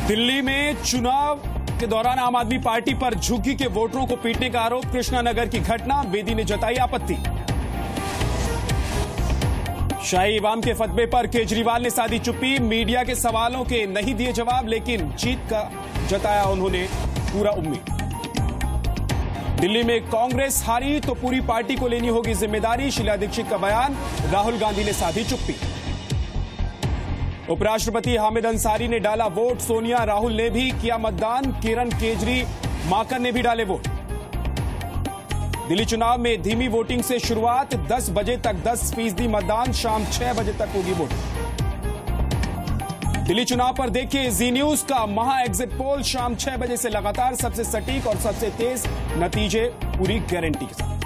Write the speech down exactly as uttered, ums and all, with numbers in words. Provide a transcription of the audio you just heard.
दिल्ली में चुनाव के दौरान आम आदमी पार्टी पर झुग्गी के वोटरों को पीटने का आरोप। कृष्णानगर की घटना, बेदी ने जताई आपत्ति। शाही इमाम के फतवे पर केजरीवाल ने साधी चुप्पी। मीडिया के सवालों के नहीं दिए जवाब, लेकिन जीत का जताया उन्होंने पूरा उम्मीद। दिल्ली में कांग्रेस हारी तो पूरी पार्टी को लेनी होगी जिम्मेदारी। शीला दीक्षित का बयान, राहुल गांधी ने साधी चुप्पी। उपराष्ट्रपति हामिद अंसारी ने डाला वोट। सोनिया राहुल ने भी किया मतदान। किरण केजरी माकन ने भी डाले वोट। दिल्ली चुनाव में धीमी वोटिंग से शुरुआत। दस बजे तक दस फीसदी मतदान, शाम छह बजे तक होगी वोटिंग। दिल्ली चुनाव पर देखिए जी न्यूज का महा एग्जिट पोल। शाम छह बजे से लगातार सबसे सटीक और सबसे तेज नतीजे पूरी गारंटी के साथ।